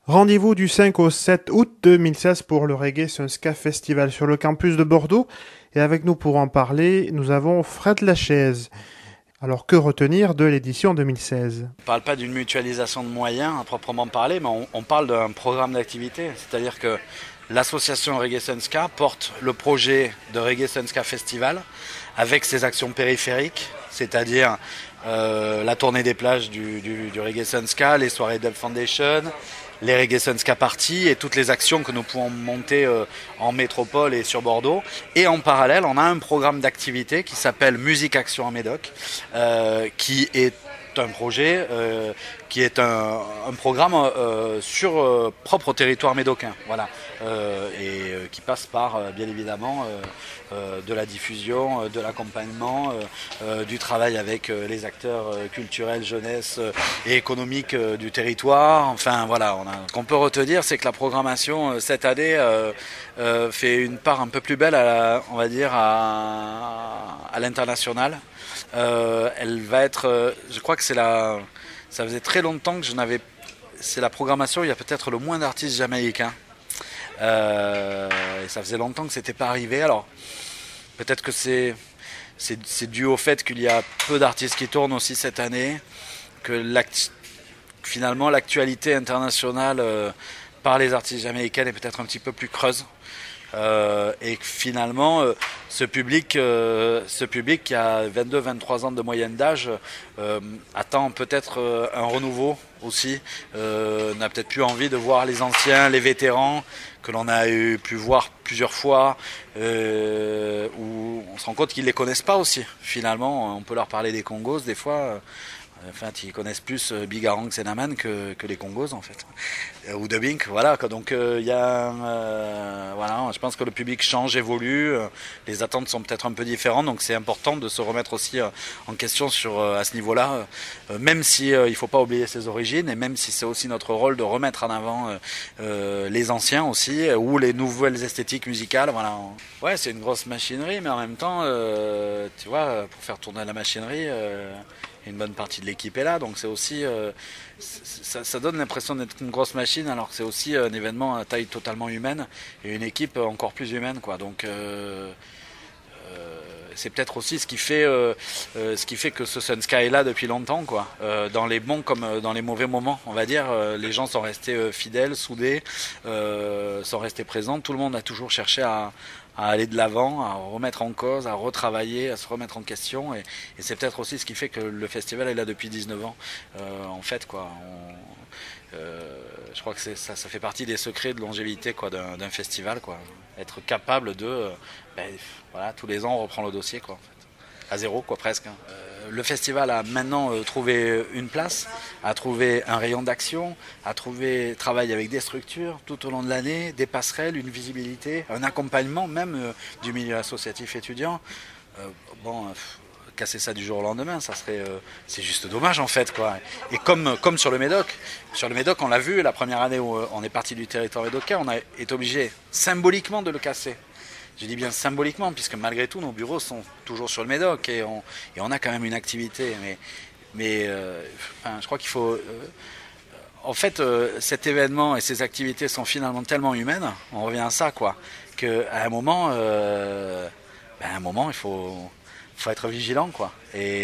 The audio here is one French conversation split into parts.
Rendez-vous du 5 au 7 août 2016 pour le Reggae Sunska Festival sur le campus de Bordeaux. Et avec nous pour en parler, nous avons Fred Lachaise. Alors que retenir de l'édition 2016? On ne parle pas d'une mutualisation de moyens à proprement parler, mais on parle d'un programme d'activité. C'est-à-dire que l'association Reggae Sunska porte le projet de Reggae Sunska Festival avec ses actions périphériques, c'est-à-dire la tournée des plages du Reggae Sunska, les soirées Dub Foundation, les Reggae Sunska Party et toutes les actions que nous pouvons monter en métropole et sur Bordeaux. Et en parallèle, on a un programme d'activité qui s'appelle Musique Action en Médoc, qui est un projet qui est un programme sur propre au territoire médocain, voilà, qui passe par bien évidemment de la diffusion, de l'accompagnement, du travail avec les acteurs culturels, jeunesse et économiques du territoire. Enfin voilà, ce qu'on peut retenir, c'est que la programmation cette année fait une part un peu plus belle, on va dire, à l'international. Elle va être, je crois que ça faisait très longtemps que c'est la programmation, il y a peut-être le moins d'artistes jamaïcains. Et ça faisait longtemps que c'était pas arrivé. Alors, peut-être que c'est dû au fait qu'il y a peu d'artistes qui tournent aussi cette année, que finalement l'actualité internationale par les artistes jamaïcains est peut-être un petit peu plus creuse. Et que finalement ce public qui a 22-23 ans de moyenne d'âge attend peut-être un renouveau aussi, n'a peut-être plus envie de voir les anciens, les vétérans que l'on a pu voir plusieurs fois, où on se rend compte qu'ils les connaissent pas aussi. Finalement, on peut leur parler des Congos des fois. Enfin, ils connaissent plus Bigarang Senaman que les Congos en fait, ou de Bink, voilà. Donc il y a, voilà, je pense que le public change, évolue, les attentes sont peut-être un peu différentes, donc c'est important de se remettre aussi en question à ce niveau-là, même si il faut pas oublier ses origines et même si c'est aussi notre rôle de remettre en avant les anciens aussi ou les nouvelles esthétiques musicales, voilà. Ouais, c'est une grosse machinerie, mais en même temps, tu vois, pour faire tourner la machinerie. Une bonne partie de l'équipe est là, donc c'est aussi ça donne l'impression d'être une grosse machine, alors que c'est aussi un événement à taille totalement humaine et une équipe encore plus humaine, quoi. Donc c'est peut-être aussi ce qui fait que ce Sunska est là depuis longtemps, quoi. Dans les bons comme dans les mauvais moments, on va dire, les gens sont restés fidèles, soudés, sont restés présents. Tout le monde a toujours cherché à aller de l'avant, à remettre en cause, à retravailler, à se remettre en question. Et c'est peut-être aussi ce qui fait que le festival est là depuis 19 ans, en fait, quoi. Je crois que ça fait partie des secrets de longévité, quoi, d'un festival, quoi. Être capable de, voilà, tous les ans on reprend le dossier, quoi, en fait. À zéro, quoi, presque, hein. Le festival a maintenant trouvé une place, a trouvé un rayon d'action, travaille avec des structures tout au long de l'année, des passerelles, une visibilité, un accompagnement même du milieu associatif étudiant. Casser ça du jour au lendemain, c'est juste dommage en fait, quoi. Et comme sur le Médoc, on l'a vu la première année où on est parti du territoire médocain, on a été obligé symboliquement de le casser. Je dis bien symboliquement, puisque malgré tout, nos bureaux sont toujours sur le Médoc et on a quand même une activité. Mais enfin, je crois qu'il faut. En fait, cet événement et ces activités sont finalement tellement humaines, on revient à ça, quoi, qu'à un moment, il faut être vigilant, quoi.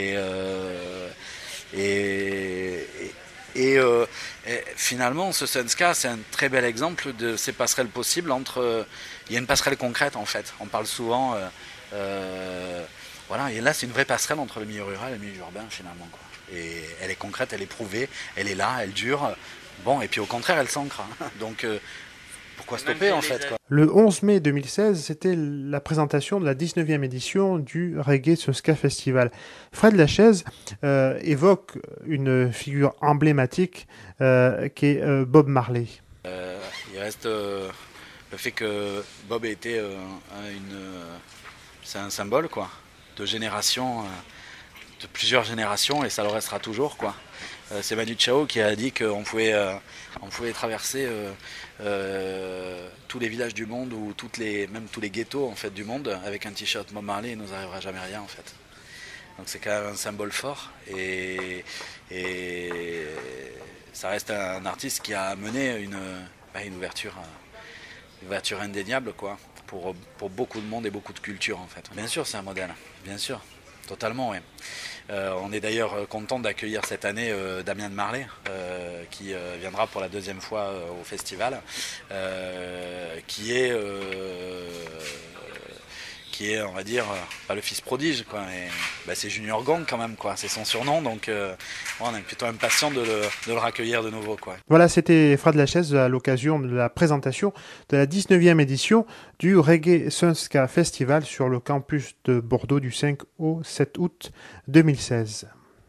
Et, et finalement, ce Sunska, c'est un très bel exemple de ces passerelles possibles entre. Il y a une passerelle concrète en fait. On parle souvent. Voilà, et là, c'est une vraie passerelle entre le milieu rural et le milieu urbain finalement, quoi. Et elle est concrète, elle est prouvée, elle est là, elle dure. Bon, et puis au contraire, elle s'ancre, hein. Donc, pourquoi stopper en fait, quoi. Le 11 mai 2016, c'était la présentation de la 19e édition du Reggae Sunska Festival. Fred Lachaise évoque une figure emblématique qui est Bob Marley. Il reste le fait que Bob ait été c'est un symbole, quoi, de génération, de plusieurs générations, et ça le restera toujours, quoi. C'est Manu Chao qui a dit qu'on pouvait traverser tous les villages du monde ou même tous les ghettos en fait du monde avec un t-shirt Bob Marley, il nous arrivera jamais rien en fait. Donc c'est quand même un symbole fort et ça reste un artiste qui a mené une ouverture indéniable, quoi, pour beaucoup de monde et beaucoup de cultures, en fait. Bien sûr, c'est un modèle, bien sûr, totalement, oui. On est d'ailleurs content d'accueillir cette année Damien de Marley, qui viendra pour la deuxième fois au festival, qui est, on va dire, le fils prodige, quoi. Et, c'est Junior Gong quand même, quoi. C'est son surnom, donc on est plutôt impatient de le raccueillir de nouveau, quoi. Voilà, c'était Fred Lachaise à l'occasion de la présentation de la 19e édition du Reggae Sun Ska Festival sur le campus de Bordeaux du 5 au 7 août 2016.